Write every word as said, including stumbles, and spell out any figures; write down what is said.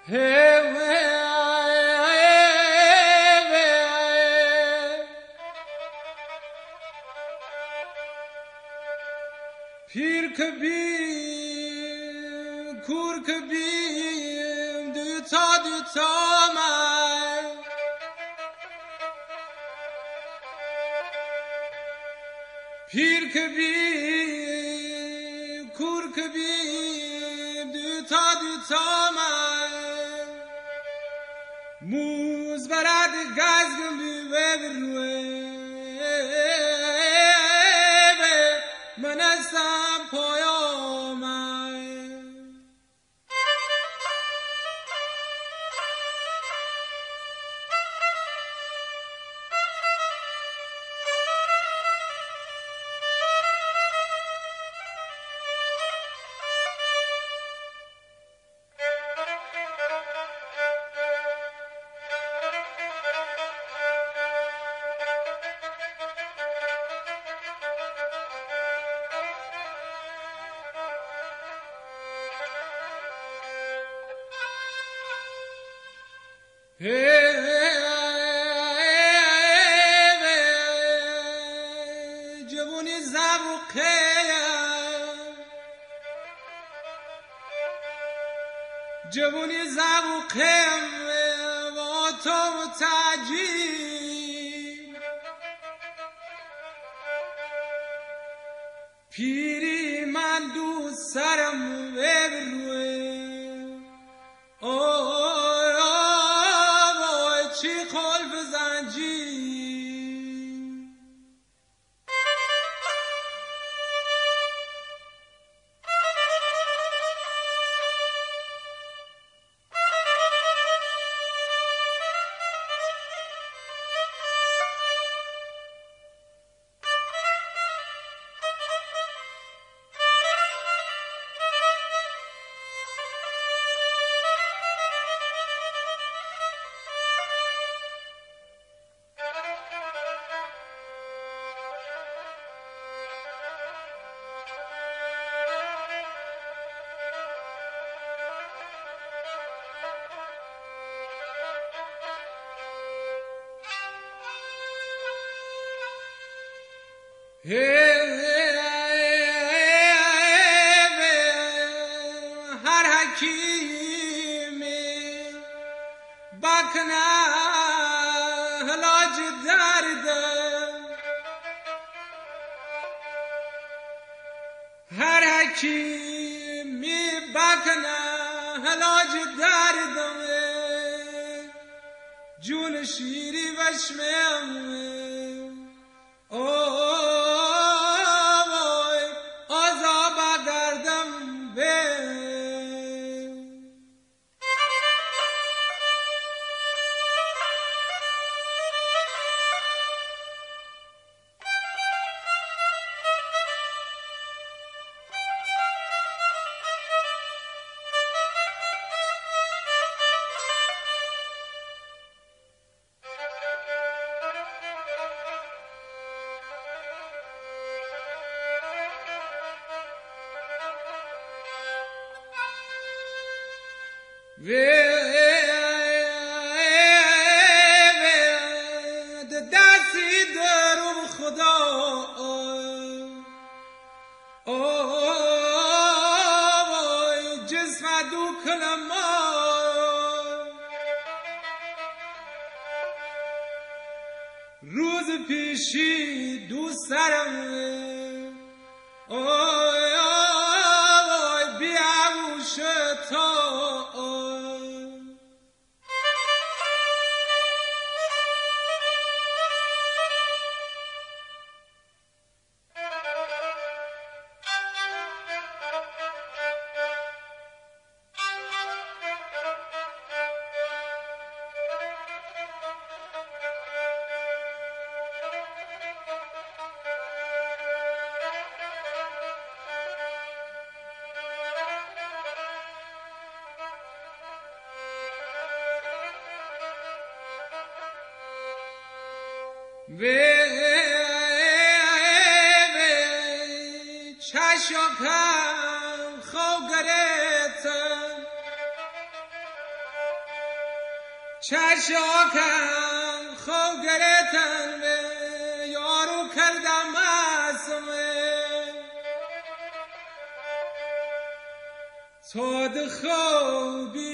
پیر کبیم کور کبیم دوتا دوتا من پیر کبیم کور کبیم دوتا دوتا من موز برد گزگم بیوه بروه من هستم پایامن جوونی زبوقه جوونی زبوقه و تو تاجی پیری من دوست سرم بروه هر حکیمی بکنه علاج دردم هر حکیمی بکنه علاج دردم جون شیری وشمم دستی درو خدا جسم دو کلمه روز پیشی دو سرم بیاوش تا به چشم خوگرتم چشاکم خو گرتن به یارو کردم معصومه صاد خو بی